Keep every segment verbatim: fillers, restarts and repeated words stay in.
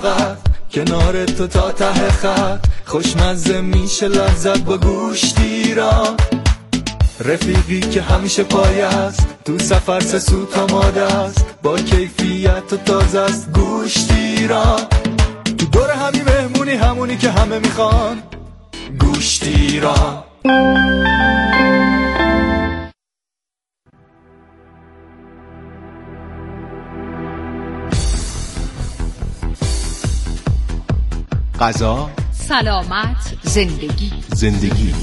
فقط کنار تو تا ته خط، خوشمزه میشه لذت با گوشت ایران. رفیقی که همیشه پای است، تو سفر سه سوت آماده است، با کیفیت و تازه است گوشت ایران. تو دور همی مهمونی همونی که همه میخوان، گوشت ایران. غذا، سلامت، زندگی. زندگی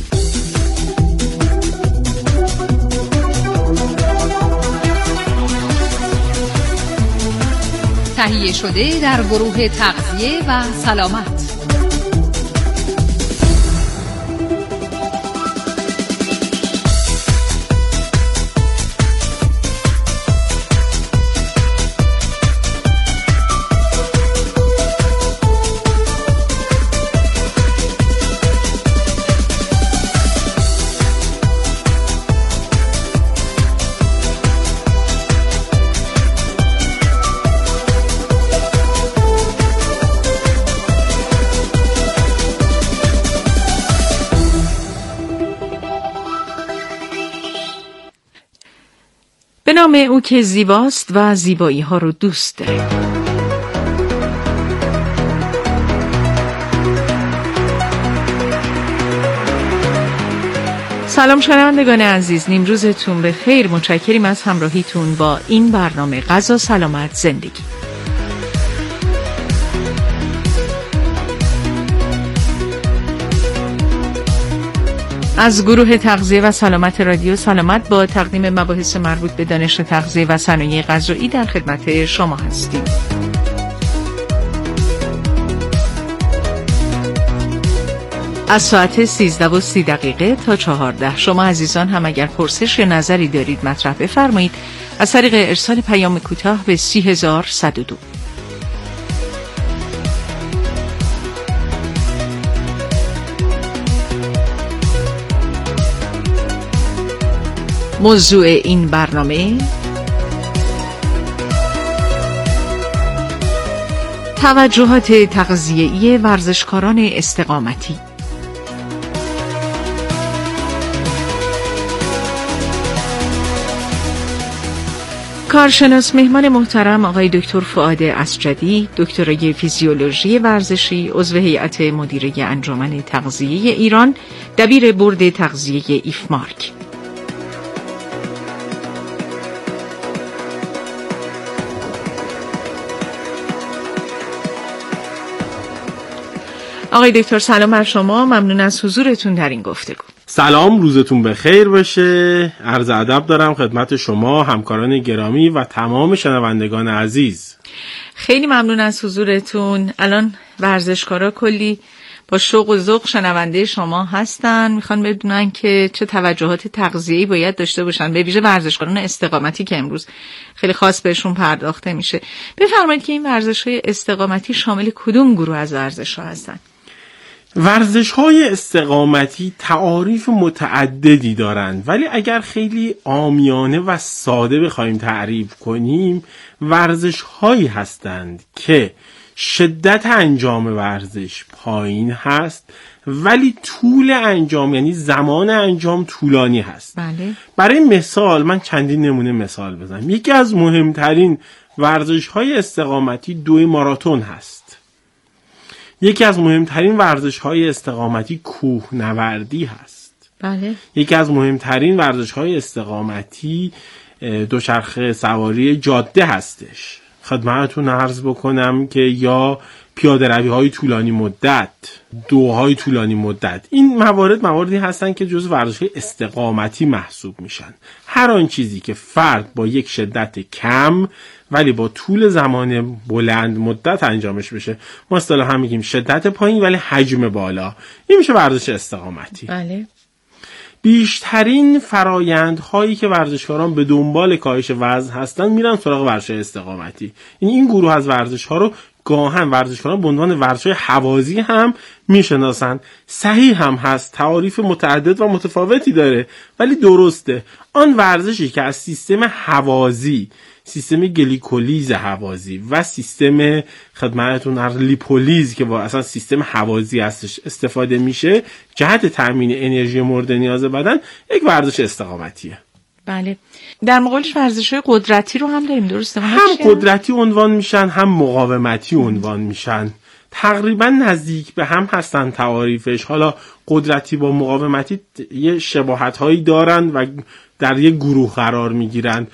تهیه شده در گروه تغذیه و سلامت. به نام او که زیباست و زیبایی ها رو دوست داره. سلام شنوندگان عزیز، نیمروزتون به خیر. متشکریم از همراهیتون با این برنامه غذا، سلامت، زندگی. از گروه تغذیه و سلامت رادیو سلامت با تقدیم مباحث مربوط به دانش تغذیه و صنایع غذایی در خدمت شما هستیم. از ساعت سیزده و سی دقیقه تا چهارده شما عزیزان هم اگر پرسش یا نظری دارید مطرح بفرمایید از طریق ارسال پیام کوتاه به سی هزار و صد و دو. موضوع این برنامه توجهات تغذیه‌ای ورزشکاران استقامتی. کارشناس مهمان محترم آقای دکتر فؤاد اسجدی، دکترای فیزیولوژی ورزشی، عضو هیئت مدیره انجمن تغذیه ایران، دبیر بورد تغذیه ایفمارک. آقای دکتر سلام بر شما، ممنون از حضورتون در این گفتگو. سلام، روزتون بخیر باشه. عرض ادب دارم خدمت شما همکاران گرامی و تمام شنوندگان عزیز. خیلی ممنون از حضورتون. الان ورزشکارا کلی با شوق و ذوق شنونده شما هستن، میخوان بدونن که چه توجهات تغذیه‌ای باید داشته باشن، به ویژه ورزشکاران استقامتی که امروز خیلی خاص بهشون پرداخته میشه. بفرمایید که این ورزش‌های استقامتی شامل کدوم گروه از ورزش‌ها هستن؟ ورزش‌های استقامتی تعاریف متعددی دارند، ولی اگر خیلی عامیانه و ساده بخوایم تعریف کنیم، ورزش‌هایی هستند که شدت انجام ورزش پایین هست ولی طول انجام، یعنی زمان انجام طولانی هست. بله. برای مثال من چندین نمونه مثال بزنم. یکی از مهمترین ورزش‌های استقامتی دوی ماراتون هست. یکی از مهمترین ورزش‌های استقامتی کوهنوردی هست. بله. یکی از مهمترین ورزش‌های استقامتی دوچرخه سواری جاده هستش. خدمتتون عرض بکنم که یا پیاده روی های طولانی مدت، دوهای طولانی مدت، این موارد مواردی هستن که جزو ورزش‌های استقامتی محسوب میشن. هر آن چیزی که فرد با یک شدت کم ولی با طول زمان بلند مدت انجامش بشه، ما اصطلاحاً میگیم شدت پایین ولی حجم بالا، این میشه ورزش استقامتی. بله. بیشترین فرایندهایی که ورزشکاران به دنبال کاهش وزن هستن میرن سراغ ورزش استقامتی. این این گروه از ورزش‌ها رو گاهن ورزشکاران به عنوان ورزش هوازی هم میشناسن. صحیح هم هست، تعاریف متعدد و متفاوتی داره، ولی درسته. آن ورزشی که از سیستم هوازی، سیستم گلیکولیز هوازی و سیستم خدمتتون هر لیپولیز که با اصلا سیستم هوازی هستش استفاده میشه جهت تامین انرژی مورد نیاز بدن، یک ورزش استقامتیه. بله. در مقابلش ورزش‌های قدرتی رو هم داریم، درسته؟ هم قدرتی عنوان میشن، هم مقاومتی عنوان میشن. تقریبا نزدیک به هم هستن تعاریفش. حالا قدرتی با مقاومتی یه شباهت‌هایی دارن و در یک گروه قرار میگیرن.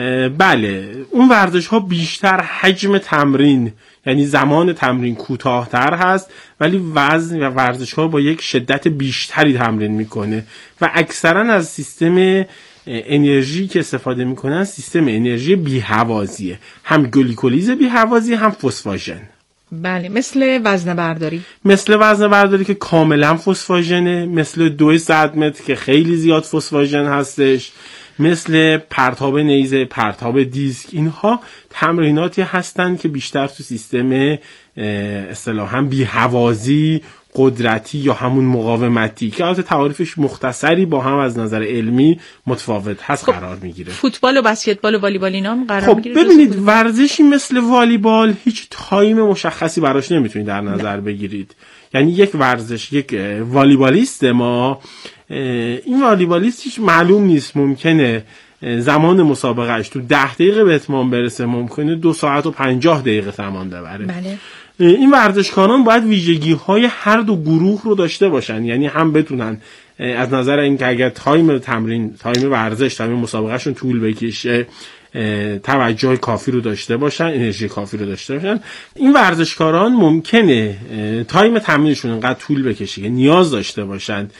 بله، اون ورزش‌ها بیشتر حجم تمرین، یعنی زمان تمرین کوتاه‌تر هست، ولی وزن و ورزش‌ها با یک شدت بیشتری تمرین میکنه و اکثرا از سیستم انرژی که استفاده میکنن سیستم انرژی بی‌هوازیه، هم گلیکولیز بی‌هوازی هم فسفاژن. بله، مثل وزنه برداری. مثل وزنه برداری که کاملا فسفاژنه، مثل دویصد متر که خیلی زیاد فسفاژن هستش، مثل پرتاب نیزه، پرتاب دیسک. اینها تمریناتی هستند که بیشتر تو سیستم اصطلاحاً بی‌هوازی، قدرتی یا همون مقاومتی که البته تعاریفش مختصری با هم از نظر علمی متفاوت هست خب قرار میگیره. فوتبال و بسکتبال و والیبال اینا هم قرار خب میگیره. ببینید، ورزشی مثل والیبال هیچ تایم مشخصی براش نمیتونید در نظر نه. بگیرید. یعنی یک ورزش، یک والیبالیست ما، این والیبالیست هیچ معلوم نیست، ممکنه زمان مسابقهش تو ده دقیقه به اتمام برسه، ممکنه دو ساعت و پنجاه دقیقه زمان ببره. بله. این ورزشکاران باید ویژگی‌های هر دو گروه رو داشته باشن، یعنی هم بتونن از نظر اینکه اگر تایم تمرین، تایم ورزش، تایم مسابقهشون طول بکشه، توجه کافی رو داشته باشن، انرژی کافی رو داشته باشن. این ورزشکاران ممکنه تایم تمرینشون انقدر طول بکشه که نیاز داشته باشن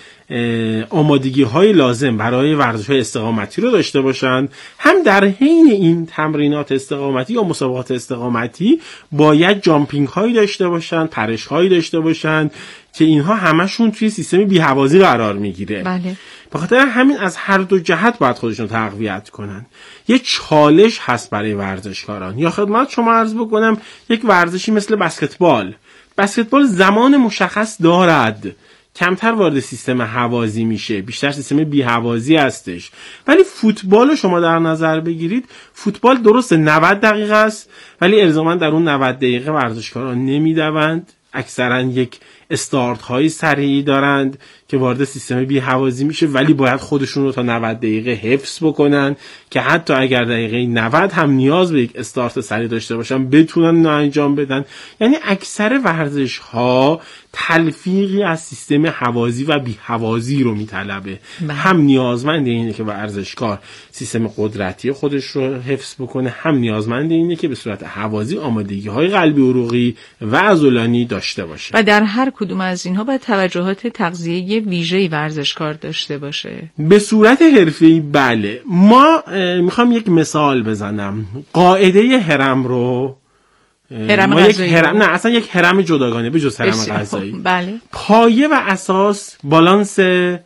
آمادگی های لازم برای ورزش های استقامتی رو داشته باشن، هم در حین این تمرینات استقامتی یا مسابقات استقامتی باید جامپینگ هایی داشته باشن، پرش هایی داشته باشن که اینها همشون توی سیستم بی‌هوازی قرار میگیره. بله. به خاطر همین از هر دو جهت باید خودشون تقویت کنن. یه چالش هست برای ورزشکاران. یا خدمت شما عرض بکنم یک ورزشی مثل بسکتبال. بسکتبال زمان مشخص دارد، کمتر وارد سیستم هوازی میشه، بیشتر سیستم بی‌هوازی هستش. ولی فوتبال رو شما در نظر بگیرید، فوتبال درسته نود دقیقه است، ولی الزاما در اون نود دقیقه ورزشکاران نمیدوند، اکثرا یک استارت های سریعی دارند که وارد سیستم بی‌هوازی میشه، ولی باید خودشون رو تا نود دقیقه حفظ بکنن که حتی اگر دقیقه نود هم نیاز به یک استارت سریع داشته باشن بتونن اینو انجام بدن. یعنی اکثر ورزش ها تلفیقی از سیستم هوازی و بی‌هوازی رو میطلبه. هم نیازمند اینه که ورزشکار سیستم قدرتی خودش رو حفظ بکنه، هم نیازمند اینه که به صورت هوازی آمادگی های قلبی عروقی و عضلانی داشته باشه. و در هر کدوم از اینها باید توجهات تغذیه‌ای ویژه‌ای ورزشکار داشته باشه. به صورت حرفه‌ای بله. ما میخوام یک مثال بزنم. قاعده هرم رو هرم ما یک غذایی هرم نه اصلا یک هرم جداگانه به جز هرم غذایی. بله. پایه و اساس بالانس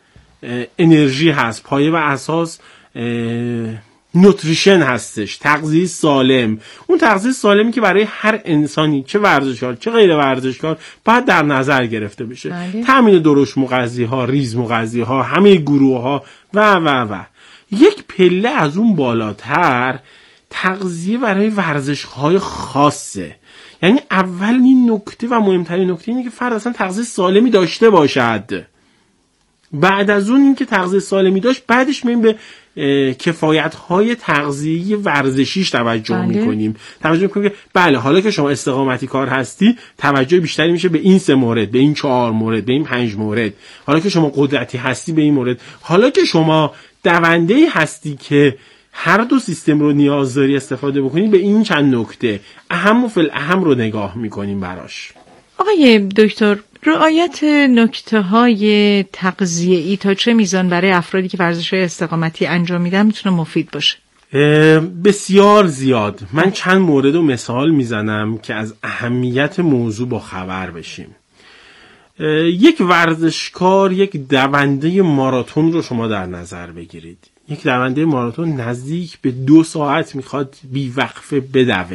انرژی هست، پایه و اساس نوتریشن هستش، تغذیه سالم. اون تغذیه سالمی که برای هر انسانی، چه ورزشکار چه غیر ورزشکار، باید در نظر گرفته بشه. بله. تامین درشت مغذی ها، ریز مغذی ها، همه گروه ها و و و یک پله از اون بالاتر تغذیه برای ورزش‌های خاصه. یعنی اول این نکته و مهمترین نکته اینه که فرد اصلا تغذیه سالمی داشته باشد. بعد از اون این که تغذیه سالمی داشت، بعدش می‌بینیم به کفایت‌های تغذیه‌ای ورزشیش توجه بله. می‌کنیم. توجه می‌کنیم که بله حالا که شما استقامتی کار هستی، توجه بیشتری میشه به این سه مورد، به این چهار مورد، به این پنج مورد. حالا که شما قدرتی هستی به این مورد. حالا که شما دونده‌ای هستی که هر دو سیستم رو نیاز داری استفاده بکنی، به این چند نکته اهم و فل اهم رو نگاه می‌کنیم براش. آقای دکتر، رعایت نکته‌های تغذیه‌ای تا چه میزان برای افرادی که ورزش‌های استقامتی انجام میدن میتونه مفید باشه؟ بسیار زیاد. من چند مورد رو مثال میزنم که از اهمیت موضوع با خبر بشیم. یک ورزشکار یک دونده ماراتون رو شما در نظر بگیرید. یک دونده ماراتون نزدیک به دو ساعت میخواد بی وقفه بدوه.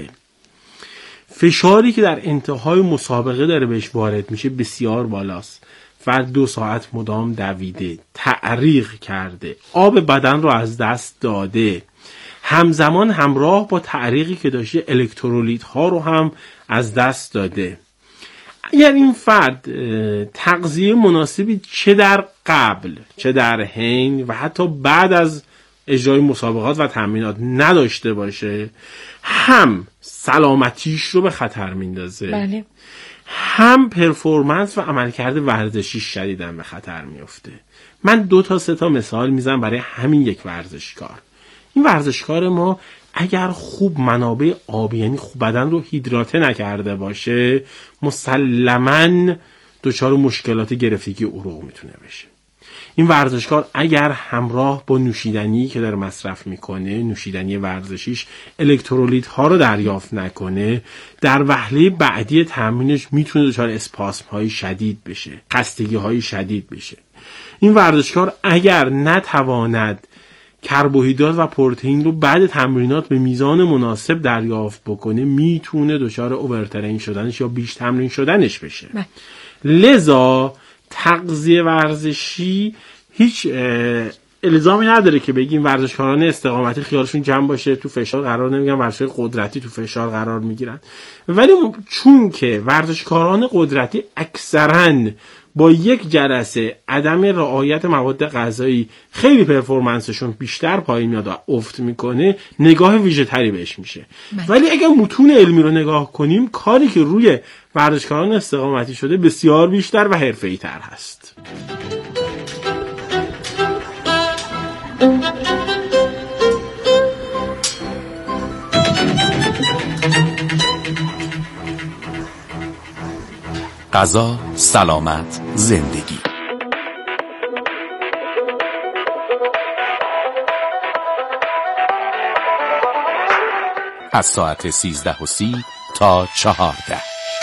فشاری که در انتهای مسابقه داره بهش وارد میشه بسیار بالاست. فرد دو ساعت مدام دویده، تعریق کرده، آب بدن رو از دست داده، همزمان همراه با تعریقی که داشته الکترولیت ها رو هم از دست داده. اگر این فرد تغذیه مناسبی چه در قبل چه در حین و حتی بعد از اجرای مسابقات و تمرینات نداشته باشه، هم سلامتیش رو به خطر میندازه، بله. هم پرفورمنس و عملکرد ورزشی شدیداً به خطر میفته. من دو تا سه تا مثال میزنم برای همین یک ورزشکار. این ورزشکار ما اگر خوب منابع آبی، یعنی خوب بدن رو هیدراته نکرده باشه، مسلماً دچار مشکلات گرفتگی عروق میتونه بشه. این ورزشکار اگر همراه با نوشیدنی که داره مصرف میکنه، نوشیدنی ورزشیش، الکترولیت ها رو دریافت نکنه، در وهله بعدی تمرینش میتونه دچار اسپاسم های شدید بشه، خستگی های شدید بشه. این ورزشکار اگر نتواند کربوهیدرات و پروتئین رو بعد تمرینات به میزان مناسب دریافت بکنه، میتونه دچار اوورترین شدنش یا بیش تمرین شدنش بشه. نه. لذا تغذیه ورزشی هیچ الزامی نداره که بگیم ورزشکاران استقامتی خیالشون جمع باشه تو فشار قرار نمیگیرن، ورزشکار قدرتی تو فشار قرار میگیرن. ولی چون که ورزشکاران قدرتی اکثراً با یک جلسه عدم رعایت مواد غذایی خیلی پرفورمنسشون بیشتر پایین میاد و افت میکنه، نگاه ویژه تری بهش میشه. ولی اگر متون علمی رو نگاه کنیم، کاری که روی ورزشکاران استقامتی شده بسیار بیشتر و حرفه‌ای تر هست. غذا، سلامت، زندگی. از ساعت سیزده و سی تا چهارده.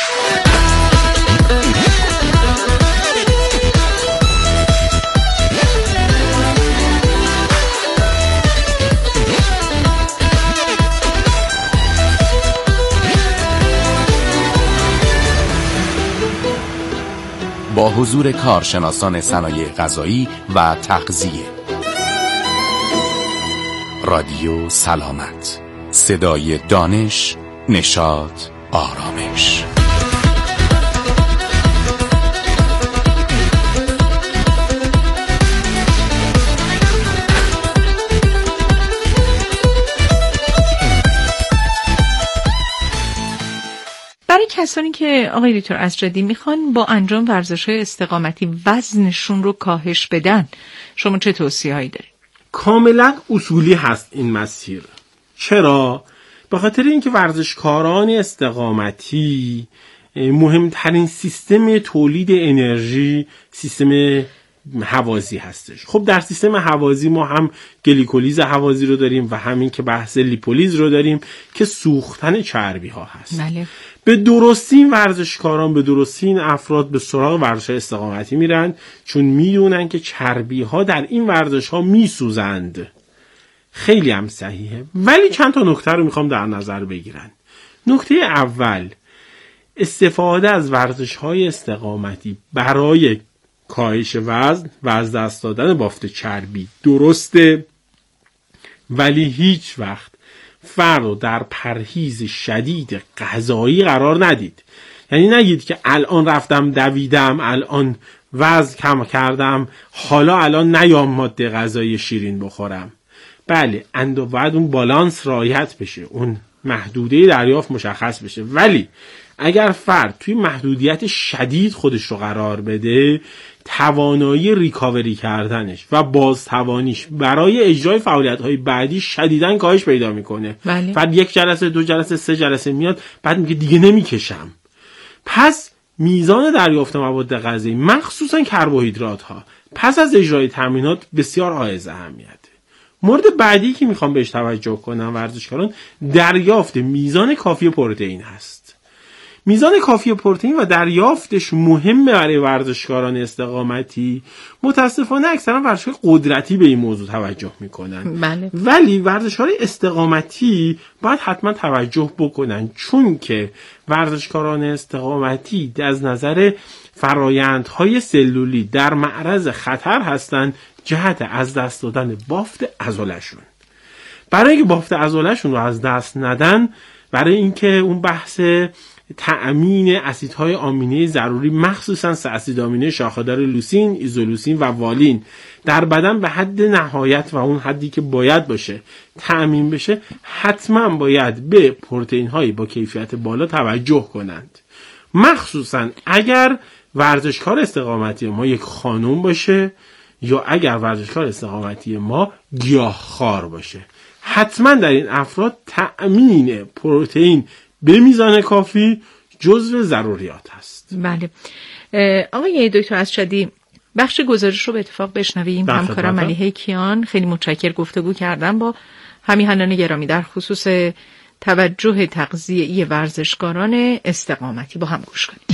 با حضور کارشناسان صنایع غذایی و تغذیه. رادیو سلامت، صدای دانش، نشاط، آرامش. برای کسانی که آقای دکتر اسجدی میخوان با انجام ورزش‌های استقامتی وزنشون رو کاهش بدن، شما چه توصیه‌هایی دارید؟ کاملا اصولی هست این مسیر. چرا؟ به خاطر اینکه ورزشکاران استقامتی مهمترین سیستم تولید انرژی سیستم هوازی هستش. خب در سیستم هوازی ما هم گلیکولیز هوازی رو داریم و همین که بحث لیپولیز رو داریم که سوختن چربی ها هست. بله. به درستی این ورزشکاران، به درستی این افراد به سراغ ورزش استقامتی میرن، چون میدونن که چربی ها در این ورزش ها میسوزند. خیلی هم صحیحه. ولی چند تا نکته رو میخوام در نظر بگیرن. نکته اول، استفاده از ورزش های استقامتی برای کاهش وزن و از دست دادن بافت چربی درسته، ولی هیچ وقت فرد رو در پرهیز شدید غذایی قرار ندید. یعنی نگید که الان رفتم دویدم، الان وزن کم کردم، حالا الان نیام ماده غذایی شیرین بخورم. بله، اندو باید اون بالانس رعایت بشه، اون محدوده دریافت مشخص بشه. ولی اگر فرد توی محدودیت شدید خودش رو قرار بده، توانایی ریکاوری کردنش و بازتوانیش برای اجرای فعالیت‌های بعدی شدیداً کاهش پیدا میکنه. بله. بعد یک جلسه، دو جلسه، سه جلسه میاد، بعد میگه دیگه نمیکشم. پس میزان دریافت مواد غذایی، مخصوصاً کربوهیدرات ها، پس از اجرای تمرینات بسیار حائز اهمیته. مورد بعدی که میخوام بهش توجه کنم ورزشکاران، دریافت میزان کافی پروتئین هست. میزان کافی پروتئین و دریافتش مهمه برای ورزشکاران استقامتی. متاسفانه اکثرا ورزشکاران قدرتی به این موضوع توجه میکنن. بله. ولی ورزشکاران استقامتی باید حتما توجه بکنن، چون که ورزشکاران استقامتی از نظر فرایندهای سلولی در معرض خطر هستند جهت از دست دادن بافت عضلشون. برای اینکه بافت عضله‌شون رو از دست ندن، برای اینکه اون بحث تأمین اسیدهای آمینه ضروری مخصوصا سه اسید آمینه شاخه‌دار لوسین، ایزولوسین و والین در بدن به حد نهایت و اون حدی که باید باشه تأمین بشه، حتما باید به پروتئین‌های با کیفیت بالا توجه کنند. مخصوصا اگر ورزشکار استقامتی ما یک خانم باشه یا اگر ورزشکار استقامتی ما گیاهخوار باشه، حتما در این افراد تأمین پروتئین به میزان کافی جزو ضروریات هست. بله. آقای دکتر اسجدی، بخش گزارش رو به اتفاق بشنویم. همکارم ملیحه کیان خیلی متشکر گفتگو کردن با همیهنان گرامی در خصوص توجه تغذیه‌ای ورزشکاران استقامتی. با هم گوش کنیم.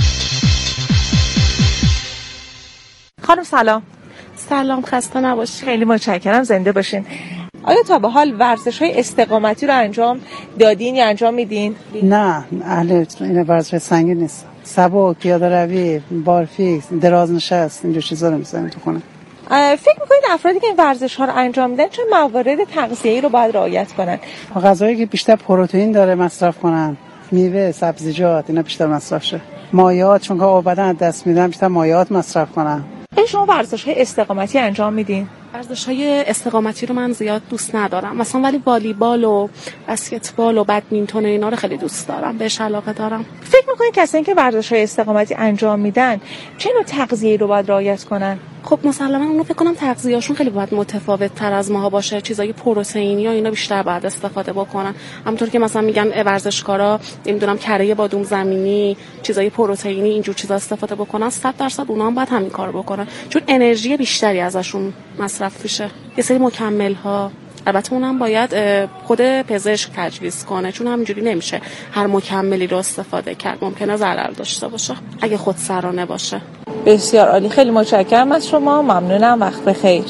خانم سلام. سلام، خسته نباشید. خیلی متشکرم، زنده باشین. آیا تا به حال ورزش‌های استقامتی رو انجام دادین یا انجام میدین؟ نه، اهل این ورزش سنگین نیست. سبک، پیاده‌روی، بارفیکس، درازنشست، اینجور چیزا رو می‌ذاریم تو خونه. فکر می‌کنید افرادی که این ورزش‌ها رو انجام میدن چه موارد تغذیه‌ای رو باید رعایت کنن؟ غذایی که بیشتر پروتئین داره مصرف کنن، میوه، سبزیجات، اینا بیشتر مصرف شه. مایعات، چون که آب بدن از دست میدن، بیشتر مایعات مصرف کنن. ای شما ورزش‌های استقامتی انجام میدین؟ ورزش‌های استقامتی رو من زیاد دوست ندارم، مثلا ولی والیبال و بسکتبال و بدمینتون و اینا رو خیلی دوست دارم، بهش علاقه دارم. فکر می‌کنید کسایی که ورزش‌های استقامتی انجام میدن چه نوع تغذیه‌ای رو باید رعایت کنن؟ خب مسلماً اونو فکر کنم تغذیه‌شون خیلی باید متفاوت تر از ماها باشه، چیزای پروتئینی یا اینا بیشتر باید استفاده بکنن. همونطور که مثلا میگن ورزشکارا نمیدونم کره بادوم زمینی، چیزای پروتئینی، اینجور چیزا استفاده بکنن، صد درصد اونا هم باید همین کارو بکنن، چون انرژی بیشتری ازشون مصرف میشه. یه سری مکمل‌ها البته اونم باید خود پزشک تجویز کنه، چون همینجوری نمیشه هر مکملی رو استفاده کرد، ممکنه ضرر داشته باشه اگه خودسرانه باشه. بسیار عالی، خیلی متشکرم از شما، ممنونم، وقت بخیر.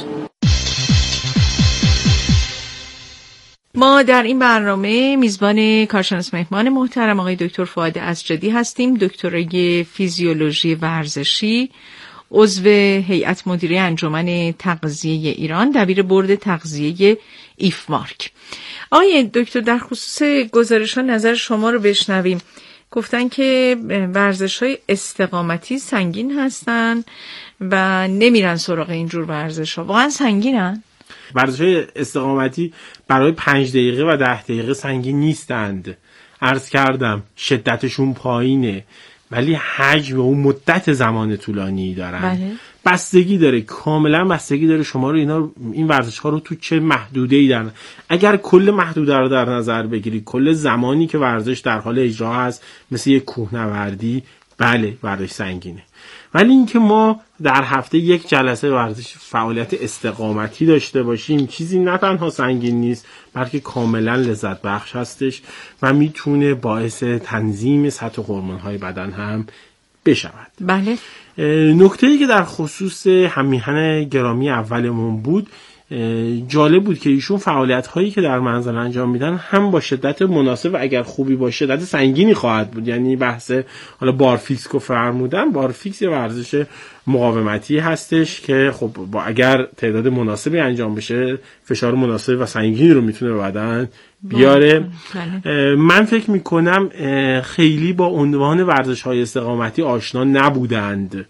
ما در این برنامه میزبان کارشناس مهمان محترم آقای دکتر فؤاد اسجدی هستیم، دکترای فیزیولوژی ورزشی، عضو هیئت مدیره انجمن تغذیه ایران، دبیر بورد تغذیه ایفمارک. آقای دکتر، در خصوص گزارش‌ها نظر شما رو بشنویم. گفتن که ورزش‌های استقامتی سنگین هستن و نمیرن سراغ اینجور ورزش‌ها. واقعا سنگینن؟ ورزش‌های استقامتی برای پنج دقیقه و ده دقیقه سنگین نیستند. عرض کردم شدتشون پایینه، ولی حجم و مدت زمان طولانی دارن. بله. بستگی داره، کاملا بستگی داره شما رو اینا این ورزش‌ها رو تو چه محدوده‌ای دارن. اگر کل محدوده رو در نظر بگیری، کل زمانی که ورزش در حال اجرا هست مثل یک کوهنوردی، بله ورزش سنگینه. ولی اینکه ما در هفته یک جلسه ورزش فعالیت استقامتی داشته باشیم چیزی نه تنها سنگین نیست، بلکه کاملا لذت بخش هستش و میتونه باعث تنظیم سطح هورمون‌های بدن هم بشود. بله. نکته‌ای که در خصوص هممیهن گرامی اولمون بود، جالب بود که ایشون فعالیت هایی که در منزل انجام میدن هم با شدت مناسب و اگر خوبی با شدت سنگینی خواهد بود. یعنی بحث حالا بارفیکس که فرمودن، بارفیکس یه ورزش مقاومتی هستش که خب با اگر تعداد مناسبی انجام بشه فشار مناسب و سنگینی رو میتونه به بدن بیاره. بله. من فکر میکنم خیلی با عنوان ورزش های استقامتی آشنا نبودند،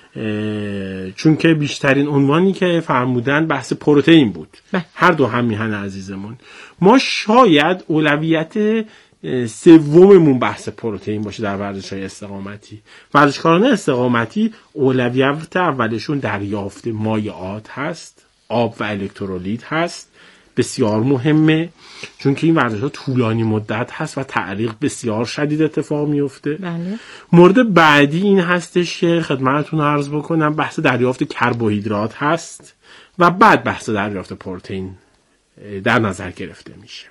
چون که بیشترین عنوانی که فرمودن بحث پروتئین بود. بله. هر دو هم میهن عزیزمون، ما شاید اولویت سوممون بحث پروتئین باشه در ورزش‌های استقامتی. ورزشکاران استقامتی اولویت اولشون دریافت مایعات هست، آب و الکترولیت هست، بسیار مهمه چون که این ورزش‌ها طولانی مدت هست و تعریق بسیار شدید اتفاق میفته. بله. مورد بعدی این هستش که خدمتتون عرض بکنم بحث دریافت کربوهیدرات هست و بعد بحث دریافت پروتئین در نظر گرفته میشه.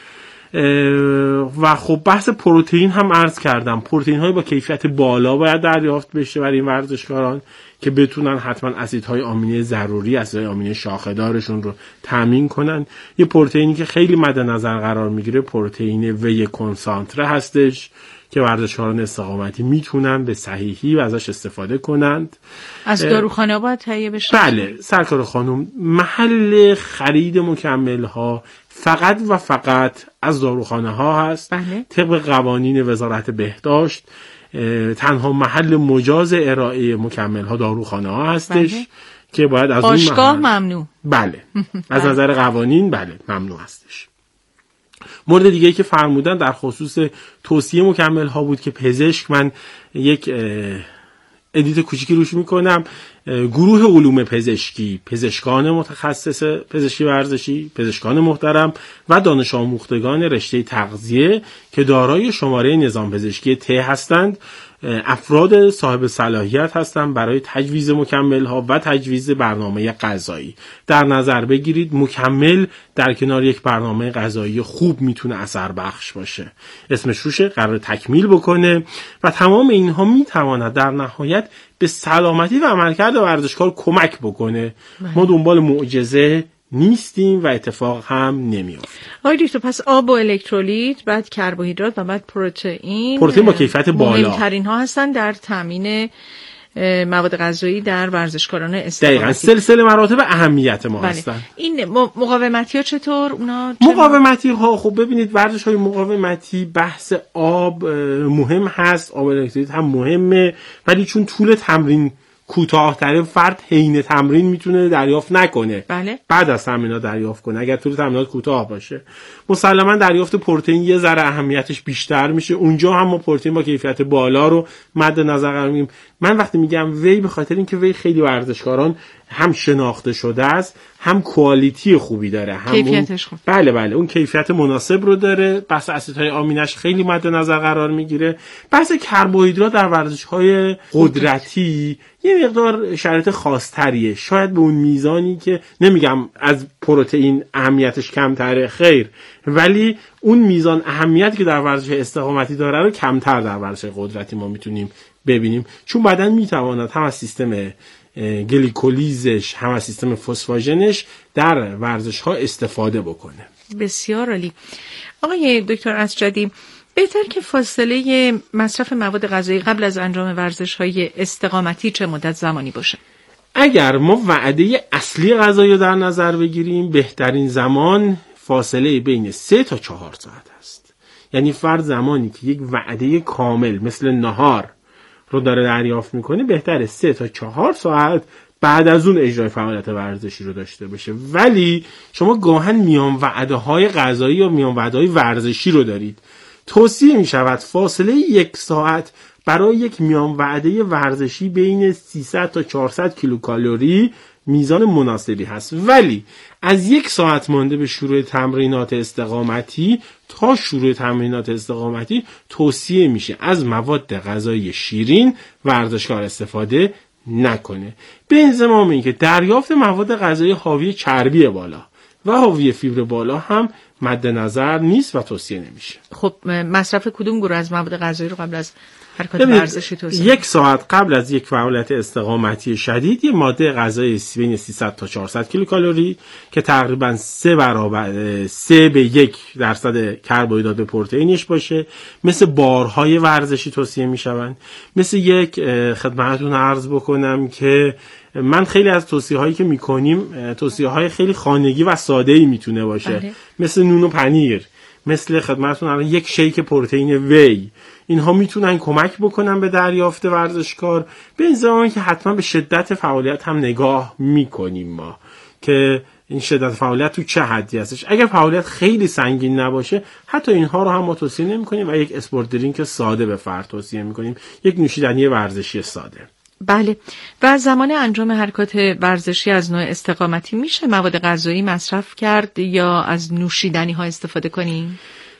و خب بحث پروتئین هم عرض کردم، پروتئین های با کیفیت بالا باید دریافت بشه برای این ورزشکاران که بتونن حتما اسیدهای آمینه ضروری، اسیدهای آمینه شاخه‌دارشون رو تامین کنن. یه پروتئینی که خیلی مد نظر قرار میگیره پروتئین وی کنسانتره هستش که ورزشکاران استقامتی میتونن به صحیحی و ازش استفاده کنند. از داروخانه باید تهیه بشه؟ بله سرکار خانم، محل خرید مکمل ها فقط و فقط از داروخانه ها هست. بله. طبق قوانین وزارت بهداشت تنها محل مجاز ارائه مکمل ها داروخانه ها هستش. بله. که باید از باشگاه اون محل... ممنوع. بله. از نظر قوانین بله ممنوع هستش. مورد دیگه که فرمودن در خصوص توصیه مکمل ها بود که پزشک، من یک ادیت کوچیکی روش میکنم، گروه علوم پزشکی، پزشکان متخصص پزشکی ورزشی، پزشکان محترم و دانش آموختگان رشته تغذیه که دارای شماره نظام پزشکی ت هستند، افراد صاحب صلاحیت هستند برای تجویز مکمل ها و تجویز برنامه غذایی. در نظر بگیرید مکمل در کنار یک برنامه غذایی خوب میتونه اثر بخش باشه، اسمش روشه، قرار تکمیل بکنه و تمام اینها میتواند در نهایت به سلامتی و عملکرد ورزشکار کمک بکنه. ما دنبال معجزه نیستیم و اتفاق هم نمیافته. آقای دکتر، پس آب و الکترولیت، بعد کربوهیدرات و بعد پروتئین پروتئین با کیفیت بالا مهمترین ها هستن در تامین مواد غذایی در ورزشکاران استقامتی. دقیقاً سلسله مراتب اهمیت ما بله. هستن. این مقاومتی ها چطور؟ اونا مقاومتی ها خب ببینید ورزش های مقاومتی بحث آب مهم هست، آب الکترولیت هم مهمه، ولی چون طول تمرین کوتاه‌تره فرد حین تمرین میتونه دریافت نکنه. بله. بعد از تمرینات دریافت کنه اگر طول تمرینات کوتاه باشه. مسلماً دریافت پروتئین یه ذره اهمیتش بیشتر میشه. اونجا هم ما پروتئین با کیفیت بالا رو مد نظر قرار میدیم. من وقتی میگم وی به خاطر اینکه وی خیلی ورزشکاران هم شناخته شده است، هم کوالیتی خوبی داره، هم کیفیتش خوب. بله بله اون کیفیت مناسب رو داره. بحث اسیدهای آمینش خیلی مد نظر قرار میگیره. بحث کربوهیدرات در ورزش‌های قدرتی یه مقدار شرایط خاص‌تریه، شاید به اون میزانی که نمیگم از پروتئین اهمیتش کمتره، خیر، ولی اون میزان اهمیتی که در ورزش استقامتی داره رو کمتر در ورزش قدرتی ما میتونیم ببینیم، چون بدن میتواند هم از سیستم گلیکولیزش هم از سیستم فسفاژنش در ورزش ها استفاده بکنه. بسیار عالی. آقای دکتر اسجدی، بهتر که فاصله مصرف مواد غذایی قبل از انجام ورزش های استقامتی چه مدت زمانی باشه؟ اگر ما وعده اصلی غذایی رو در نظر بگیریم، بهترین زمان فاصله بین سه تا چهار ساعت است. یعنی فرد زمانی که یک وعده کامل مثل نهار رو داره دریافت میکنه، بهتره سه تا چهار ساعت بعد از اون اجرای فعالیت ورزشی رو داشته باشه. ولی شما گاهن میان وعده های غذایی یا میان وعده های ورزشی رو دارید. توصیه میشود فاصله یک ساعت برای یک میان وعده ورزشی بین سیصد تا چهارصد کیلوکالری میزان مناسبی هست، ولی از یک ساعت مانده به شروع تمرینات استقامتی تا شروع تمرینات استقامتی توصیه میشه از مواد غذایی شیرین ورزشکار استفاده نکنه، به انضمام اینکه دریافت مواد غذایی حاوی چربی بالا و حاوی فیبر بالا هم مد نظر نیست و توصیه نمیشه. خب مصرف کدوم گروه از مواد غذایی رو قبل از حرکات ورزشی توصیه؟ یک ساعت قبل از یک فعالیت استقامتی شدید یه ماده غذایی بین سیصد تا چهارصد کیلوکالری که تقریبا سه برابر سه به یک درصد کربوهیدرات پروتئینش باشه، مثل بارهای ورزشی توصیه میشوند. مثل یک خدمتتون عرض بکنم که من خیلی از توصیه هایی که میکنیم توصیه های خیلی خانگی و ساده ای میتونه باشه. بله. مثل نون و پنیر، مثل خدمتتون الان یک شیک پروتئین وی، اینها میتونن کمک بکنن به دریافت ورزشکار، به انضمامی که حتما به شدت فعالیت هم نگاه میکنیم ما که این شدت فعالیت تو چه حدی هستش. اگر فعالیت خیلی سنگین نباشه حتی اینها رو هم ما توصیه نمیکنیم و یک اسپورت درینک ساده به فرد توصیه میکنیم، یک نوشیدنی ورزشی ساده. بله. و زمان انجام حرکات ورزشی از نوع استقامتی میشه مواد غذایی مصرف کرد یا از نوشیدنی ها استفاده کنیم؟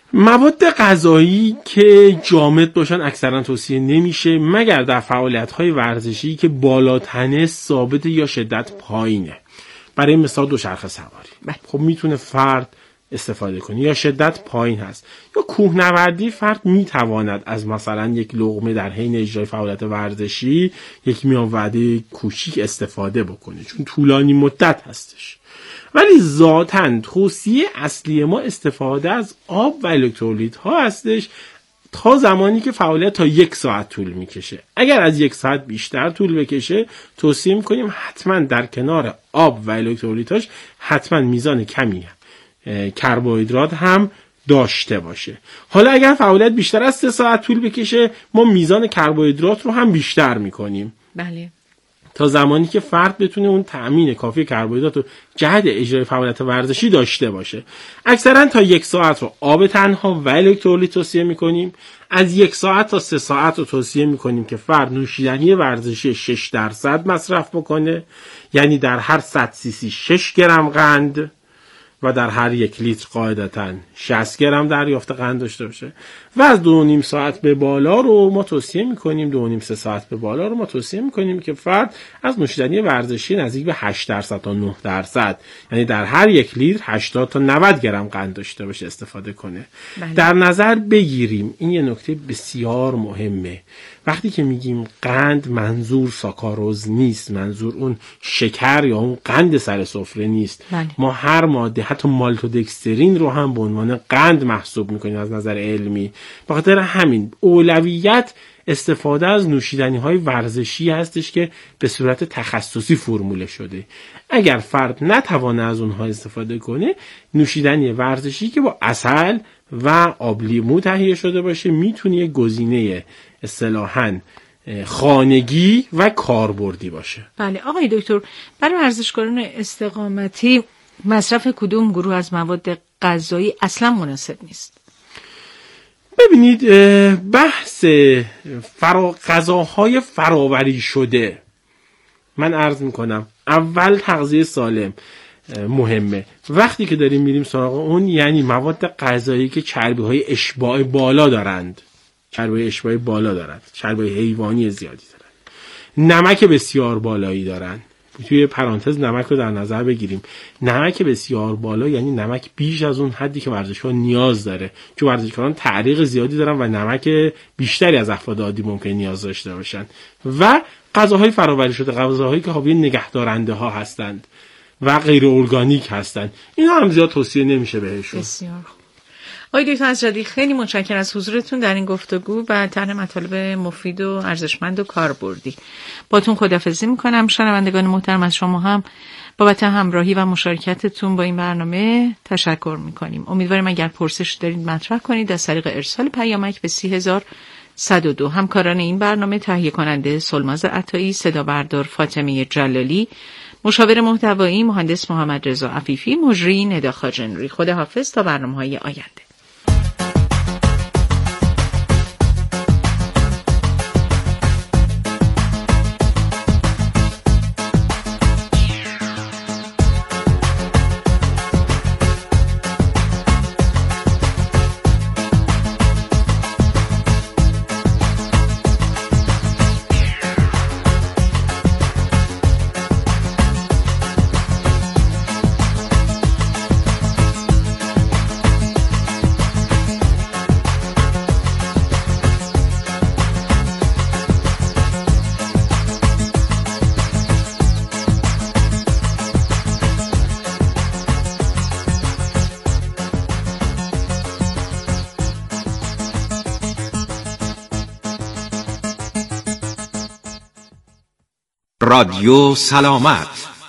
مواد غذایی که جامد باشن اکثرا توصیه نمیشه مگر در فعالیت های ورزشی که بالاتنه ثابت یا شدت پایینه. برای مثال دوچرخه سواری خب میتونه فرد استفاده کنه یا شدت پایین هست، یا کوهنوردی فرد میتواند از مثلا یک لقمه در حین اجرای فعالیت ورزشی یک میان وعده کوچیک استفاده بکنه چون طولانی مدت هستش. ولی ذاتاً توصیه اصلی ما استفاده از آب و الکترولیت ها هستش تا زمانی که فعالیت تا یک ساعت طول میکشه. اگر از یک ساعت بیشتر طول بکشه توصیه میکنیم حتما در کنار آب و الکترولیتاش حتما میزان کمی کربوهیدرات هم داشته باشه. حالا اگر فعالیت بیشتر از سه ساعت طول بکشه ما میزان کربوهیدرات رو هم بیشتر میکنیم. بله. تا زمانی که فرد بتونه اون تأمین کافی کربوهیدرات رو جهت اجرای فعالیت ورزشی داشته باشه. اکثرا تا یک ساعت رو آب تنها و الکترولیت توصیه میکنیم. از یک ساعت تا سه ساعت رو توصیه میکنیم که فرد نوشیدنی ورزشی شش درصد مصرف بکنه، یعنی در هر صد سی سی شش گرم قند و در هر یک لیتر قاعدتاً شصت گرم دریافت قند داشته باشه. و از دو و نیم ساعت به بالا رو ما توصیه میکنیم دو و نیم سه ساعت به بالا رو ما توصیه میکنیم که فرد از نوشیدنی ورزشی نزدیک به هشت درصد تا نه درصد، یعنی در هر یک لیتر هشتاد تا نود گرم قند داشته باشه استفاده کنه. بله. در نظر بگیریم این یه نکته بسیار مهمه. وقتی که میگیم قند منظور ساکاروز نیست، منظور اون شکر یا اون قند سر سفره نیست. بله. ما هر ماده حتی مالتودکسترین رو هم به عنوان قند محسوب میکنیم از نظر علمی. به خاطر همین اولویت استفاده از نوشیدنی‌های ورزشی هستش که به صورت تخصصی فرموله شده. اگر فرد نتوانه از اونها استفاده کنه، نوشیدنی ورزشی که با عسل و آب لیمو تهیه شده باشه میتونه یک گزینه اصطلاحاً خانگی و کاربردی باشه. بله آقای دکتر، برای ورزشکاران استقامتی مصرف کدوم گروه از مواد غذایی اصلا مناسب نیست؟ ببینید بحث فرا غذاهای فراوری شده، من عرض میکنم اول تغذیه سالم مهمه. وقتی که داریم میریم سراغ اون یعنی مواد غذایی که چربی های اشباع بالا دارند، چربی اشباع بالا دارند، چربی حیوانی زیادی دارند، نمک بسیار بالایی دارند. توی پرانتز نمک رو در نظر بگیریم. نمک بسیار بالا یعنی نمک بیش از اون حدی که ورزشکار نیاز داره، چون ورزشکاران تعریق زیادی دارن و نمک بیشتری از افراد عادی ممکن نیاز داشته باشن. و غذاهای فراوری شده، غذاهایی که حاوی نگهدارنده ها هستند و غیر ارگانیک هستند، اینا هم زیاد توصیه نمیشه بهشون. بسیار خوب. آقای دکتر ازجدی خیلی متشکرم از حضورتون در این گفتگو و طرح مطالب مفید و ارزشمند و کاربردی. باتون خداحافظی میکنم. شنوندگان محترم از شما هم بابت همراهی و مشارکتتون با این برنامه تشکر میکنیم. امیدواریم اگر پرسش دارید مطرح کنید از طریق ارسال پیامک به سی هزار و صد و دو. همکاران این برنامه تهیه کننده سلماز عطایی، صدا بردار فاطمه جلالی، مشاور محتوایی مهندس محمد رضا عفیفی، مجری ندا خاجنوری. خداحافظ تا برنامه‌های آینده. رادیو سلامت.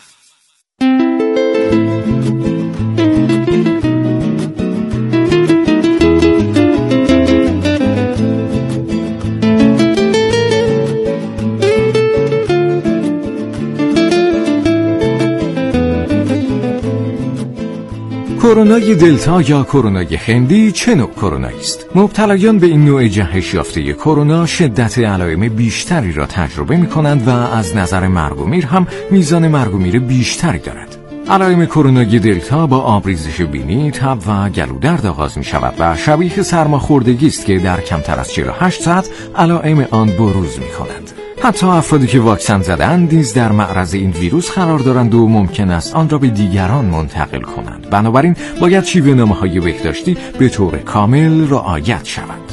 کرونای دلتا یا کرونای هندی چه نوع کرونایی است؟ مبتلایان به این نوع جهش یافته کرونا شدت علائم بیشتری را تجربه می‌کنند و از نظر مرگ و میر هم میزان مرگ و میر بیشتری دارد. علائم کرونای دلتا با آبریزش بینی، تب و گلودرد آغاز می‌شود و شبیه سرماخوردگی است که در کمتر از چهل و هشت ساعت علائم آن بروز می‌کنند. حتی افرادی که واکسن زدند نیز در معرض این ویروس قرار دارند و ممکن است آن را به دیگران منتقل کنند. بنابراین باید شیوه‌نامه‌های بهداشتی به طور کامل رعایت شود.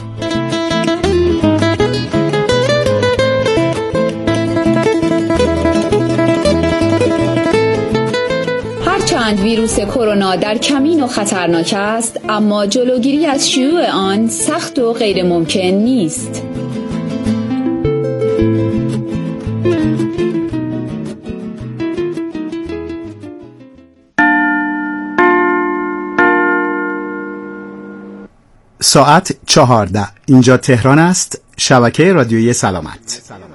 هرچند ویروس کرونا در کمین و خطرناک است، اما جلوگیری از شیوع آن سخت و غیر ممکن نیست. ساعت چهارده اینجا تهران است. شبکه رادیویی سلامت.